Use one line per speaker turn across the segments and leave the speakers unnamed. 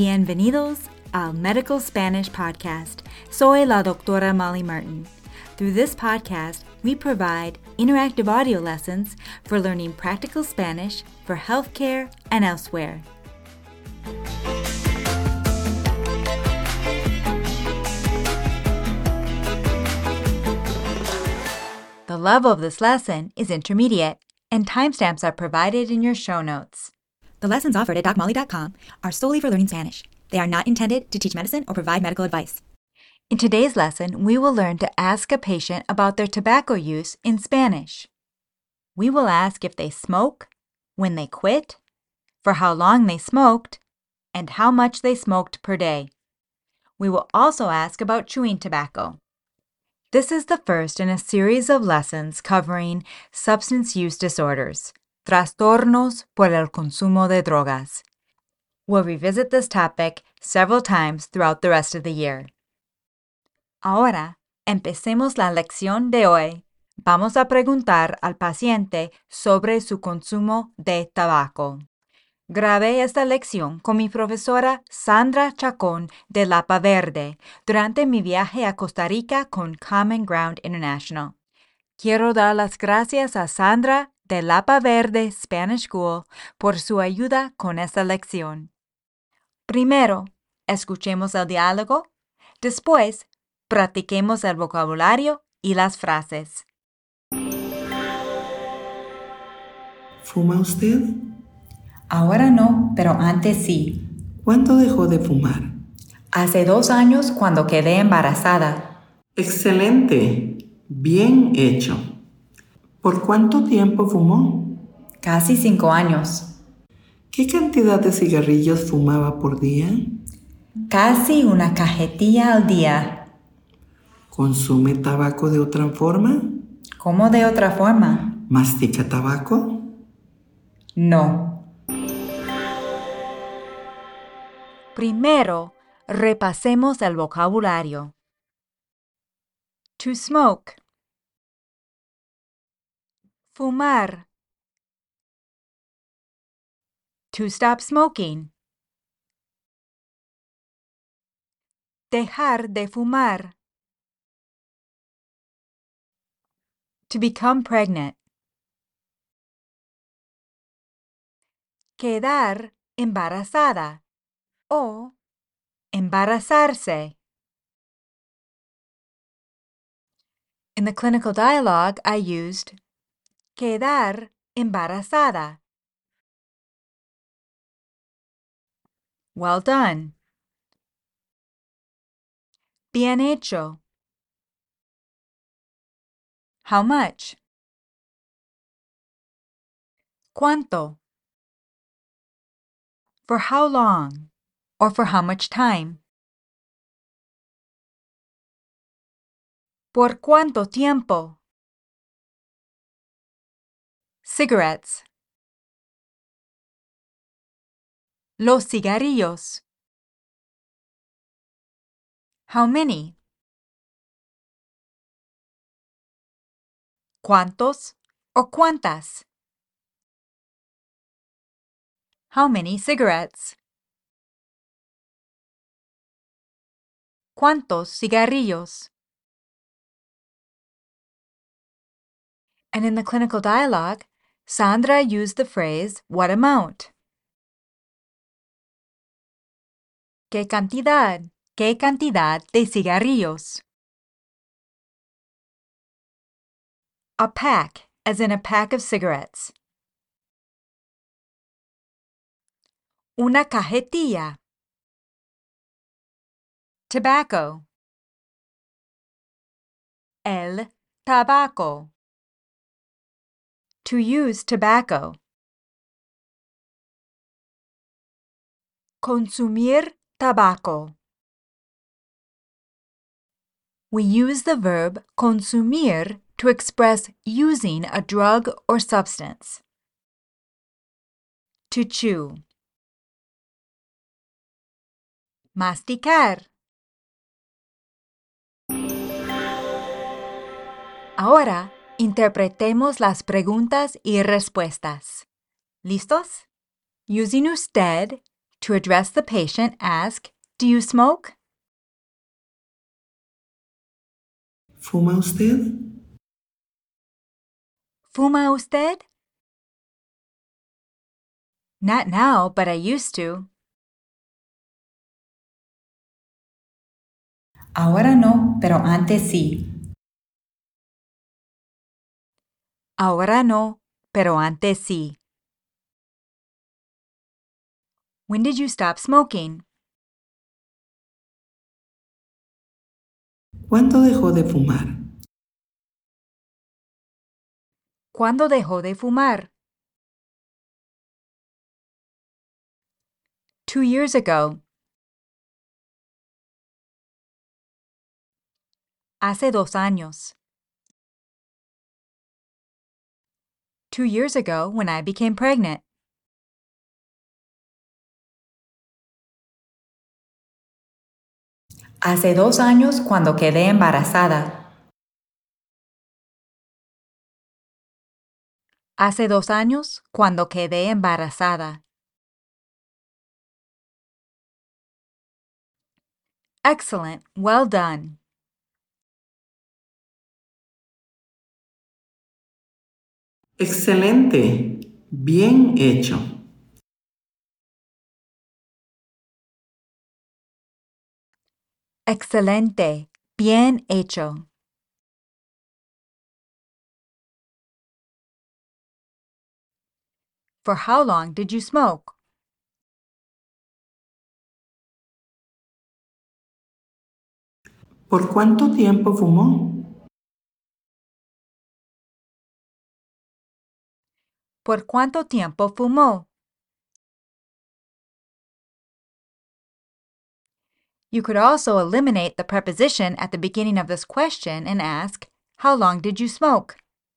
Bienvenidos al Medical Spanish Podcast. Soy la doctora Molly Martin. Through this podcast, we provide interactive audio lessons for learning practical Spanish for healthcare and elsewhere. The level of this lesson is intermediate, and timestamps are provided in your show notes. The lessons offered at DocMolly.com are solely for learning Spanish. They are not intended to teach medicine or provide medical advice. In today's lesson, we will learn to ask a patient about their tobacco use in Spanish. We will ask if they smoke, when they quit, for how long they smoked, and how much they smoked per day. We will also ask about chewing tobacco. This is the first in a series of lessons covering substance use disorders, trastornos por el consumo de drogas. We'll revisit this topic several times throughout the rest of the year. Ahora, empecemos la lección de hoy. Vamos a preguntar al paciente sobre su consumo de tabaco. Grabé esta lección con mi profesora Sandra Chacón de Lapa Verde durante mi viaje a Costa Rica con Common Ground International. Quiero dar las gracias a Sandra de Lapa Verde Spanish School por su ayuda con esta lección. Primero, escuchemos el diálogo. Después, practiquemos el vocabulario y las frases.
¿Fuma usted?
Ahora no, pero antes sí.
¿Cuándo dejó de fumar?
Hace 2 años cuando quedé embarazada.
¡Excelente! Bien hecho. ¿Por cuánto tiempo fumó?
Casi 5 años.
¿Qué cantidad de cigarrillos fumaba por día?
Casi una cajetilla al día.
¿Consume tabaco de otra forma?
¿Cómo de otra forma?
¿Mastica tabaco?
No. Primero, repasemos el vocabulario. To smoke. Fumar. To stop smoking. Dejar de fumar. To become pregnant. Quedar embarazada o embarazarse. In the clinical dialogue, I used quedar embarazada. Well done. Bien hecho. How much? ¿Cuánto? For how long? Or for how much time? ¿Por cuánto tiempo? Cigarettes. Los cigarrillos. How many? ¿Cuántos o cuántas? How many cigarettes? ¿Cuántos cigarrillos? And in the clinical dialogue, Sandra used the phrase, what amount? ¿Qué cantidad? ¿Qué cantidad de cigarrillos? A pack, as in a pack of cigarettes. Una cajetilla. Tobacco. El tabaco. To use tobacco. Consumir tabaco. We use the verb consumir to express using a drug or substance. To chew. Masticar. Ahora, interpretemos las preguntas y respuestas. ¿Listos? Using usted, To address the patient, ask, "Do you smoke?"
¿Fuma usted?
¿Fuma usted? Not now, but I used to.
Ahora no, pero antes sí.
Ahora no, pero antes sí. When did you stop smoking?
¿Cuándo dejó de fumar?
¿Cuándo dejó de fumar? 2 years ago. Hace 2 años. 2 years ago when I became pregnant.
Hace 2 años cuando quedé embarazada.
Hace 2 años cuando quedé embarazada. Excellent. Well done.
Excelente. Bien hecho.
Excelente. Bien hecho. For how long did you smoke?
¿Por cuánto tiempo fumó?
¿Por cuánto tiempo fumó? You could also eliminate the preposition at the beginning of this question and ask, "How long did you smoke?"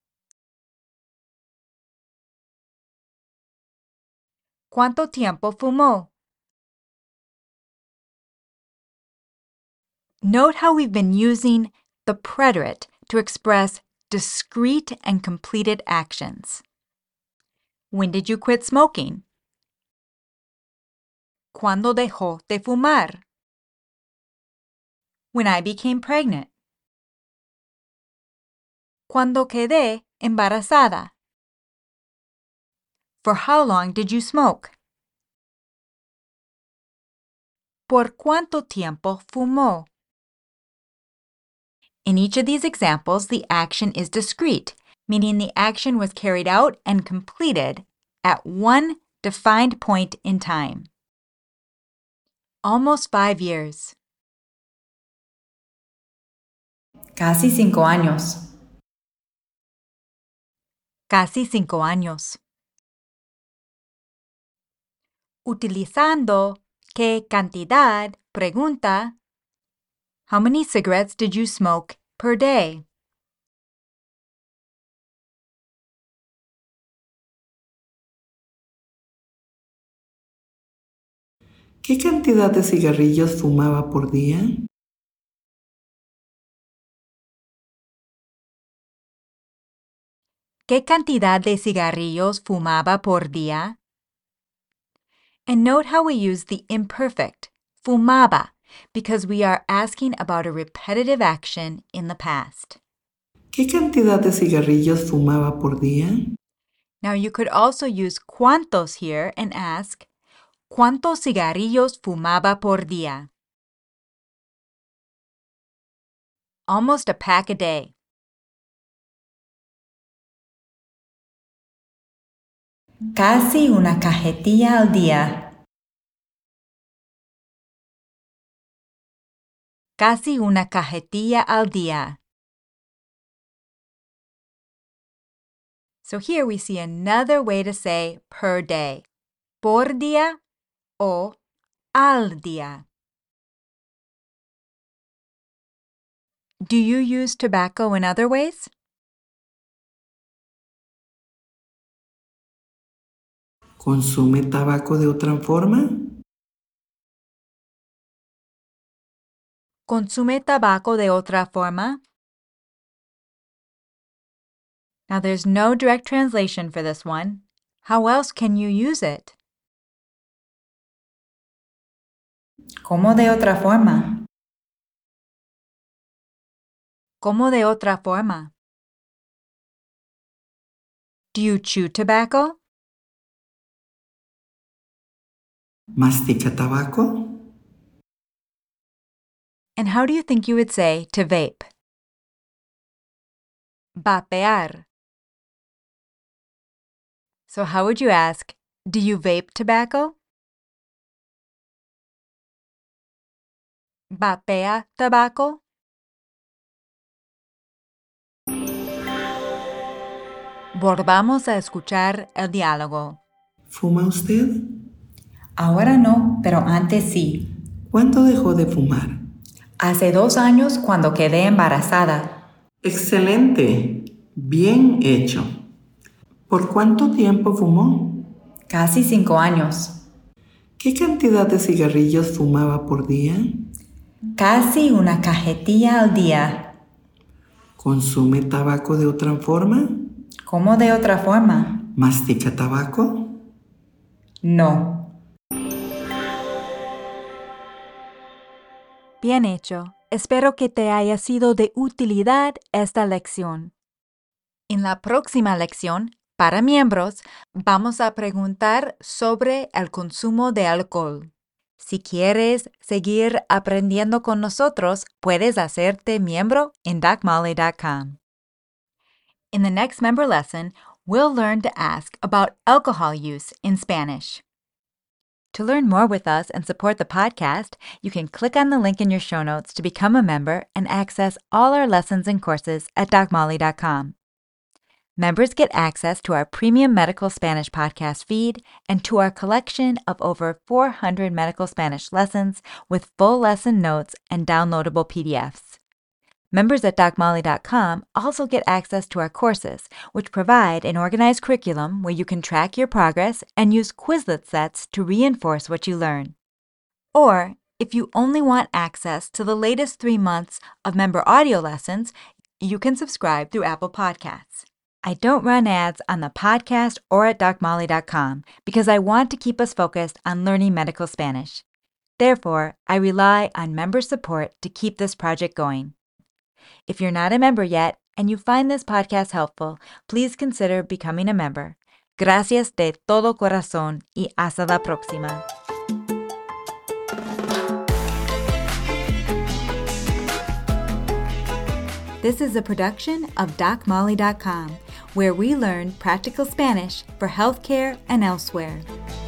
¿Cuánto tiempo fumó? Note how we've been using the preterite to express discrete and completed actions. When did you quit smoking? ¿Cuándo dejó de fumar? When I became pregnant. Cuando quedé embarazada. For how long did you smoke? ¿Por cuánto tiempo fumó? In each of these examples, the action is discrete, meaning the action was carried out and completed at one defined point in time. Almost 5 years.
Casi 5 años.
Casi 5 años. Utilizando qué cantidad, pregunta, "How many cigarettes did you smoke per day?"
¿Qué cantidad de cigarrillos fumaba por día?
¿Qué cantidad de cigarrillos fumaba por día? And note how we use the imperfect, fumaba, because we are asking about a repetitive action in the past.
¿Qué cantidad de cigarrillos fumaba por día?
Now you could also use cuántos here and ask, ¿cuántos cigarrillos fumaba por día? Almost a pack a day.
Casi una cajetilla al día.
Casi una cajetilla al día. So here we see another way to say per day. Por día o al día. Do you use tobacco in other ways?
¿Consume tabaco de otra forma?
¿Consume tabaco de otra forma? Now there's no direct translation for this one. How else can you use it?
¿Cómo de otra forma?
¿Cómo de otra forma? Do you chew tobacco?
¿Mastica tabaco?
And how do you think you would say to vape? Vapear. So how would you ask, do you vape tobacco? ¿Vapea tabaco? Volvamos a escuchar el diálogo.
¿Fuma usted?
Ahora no, pero antes sí.
¿Cuándo dejó de fumar?
Hace 2 años cuando quedé embarazada.
Excelente. Bien hecho. ¿Por cuánto tiempo fumó?
Casi 5 años.
¿Qué cantidad de cigarrillos fumaba por día?
Casi una cajetilla al día.
¿Consume tabaco de otra forma?
¿Cómo de otra forma?
¿Mastica tabaco?
No.
Bien hecho. Espero que te haya sido de utilidad esta lección. En la próxima lección, para miembros, vamos a preguntar sobre el consumo de alcohol. Si quieres seguir aprendiendo con nosotros, puedes hacerte miembro en DocMolly.com. In the next member lesson, we'll learn to ask about alcohol use in Spanish. To learn more with us and support the podcast, you can click on the link in your show notes to become a member and access all our lessons and courses at DocMolly.com. Members get access to our premium medical Spanish podcast feed and to our collection of over 400 medical Spanish lessons with full lesson notes and downloadable PDFs. Members at DocMolly.com also get access to our courses, which provide an organized curriculum where you can track your progress and use Quizlet sets to reinforce what you learn. Or, if you only want access to the latest 3 months of member audio lessons, you can subscribe through Apple Podcasts. I don't run ads on the podcast or at DocMolly.com because I want to keep us focused on learning medical Spanish. Therefore, I rely on member support to keep this project going. If you're not a member yet and you find this podcast helpful, please consider becoming a member. Gracias de todo corazón y hasta la próxima. This is a production of DocMolly.com, where we learn practical Spanish for healthcare and elsewhere.